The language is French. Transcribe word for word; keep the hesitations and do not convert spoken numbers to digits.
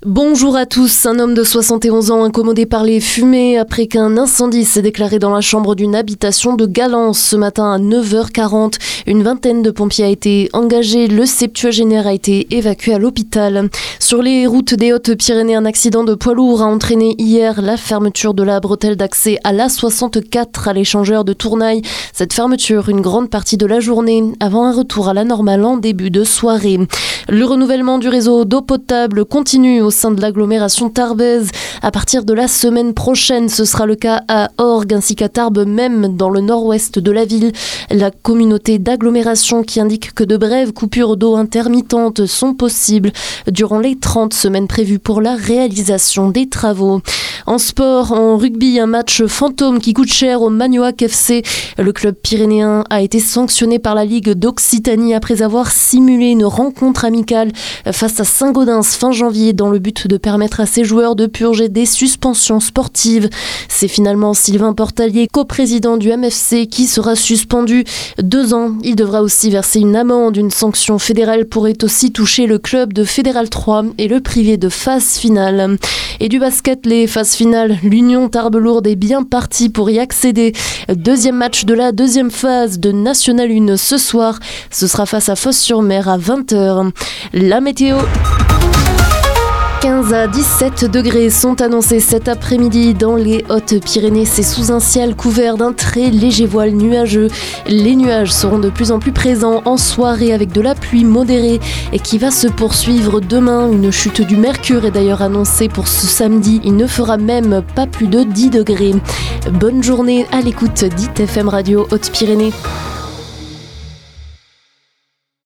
Bonjour à tous. Un homme de soixante et onze ans incommodé par les fumées après qu'un incendie s'est déclaré dans la chambre d'une habitation de Galance ce matin à neuf heures quarante. Une vingtaine de pompiers a été engagée. Le septuagénaire a été évacué à l'hôpital. Sur les routes des Hautes-Pyrénées, un accident de poids lourd a entraîné hier la fermeture de la bretelle d'accès à l'A soixante-quatre à l'échangeur de Tournaille. Cette fermeture, une grande partie de la journée, avant un retour à la normale en début de soirée. Le renouvellement du réseau d'eau potable continue au sein de l'agglomération tarbaise. À partir de la semaine prochaine, ce sera le cas à Orgues ainsi qu'à Tarbes, même dans le nord-ouest de la ville. La communauté d'agglomération qui indique que de brèves coupures d'eau intermittentes sont possibles durant les trente semaines prévues pour la réalisation des travaux. En sport, en rugby, un match fantôme qui coûte cher au Magnoac F C. Le club pyrénéen a été sanctionné par la Ligue d'Occitanie après avoir simulé une rencontre amicale face à Saint-Gaudens fin janvier dans le but de permettre à ses joueurs de purger des suspensions sportives. C'est finalement Sylvain Portalier, coprésident du M F C, qui sera suspendu deux ans. Il devra aussi verser une amende. Une sanction fédérale pourrait aussi toucher le club de Fédéral trois et le privé de phase finale. Et du basket, les phases finales, l'Union Tarbes-Lourdes est bien partie pour y accéder. Deuxième match de la deuxième phase de National un ce soir. Ce sera face à Fos-sur-Mer à vingt heures. La météo. quinze à dix-sept degrés sont annoncés cet après-midi dans les Hautes-Pyrénées. C'est sous un ciel couvert d'un très léger voile nuageux. Les nuages seront de plus en plus présents en soirée avec de la pluie modérée et qui va se poursuivre demain. Une chute du mercure est d'ailleurs annoncée pour ce samedi. Il ne fera même pas plus de dix degrés. Bonne journée à l'écoute d'I T F M Radio Hautes-Pyrénées.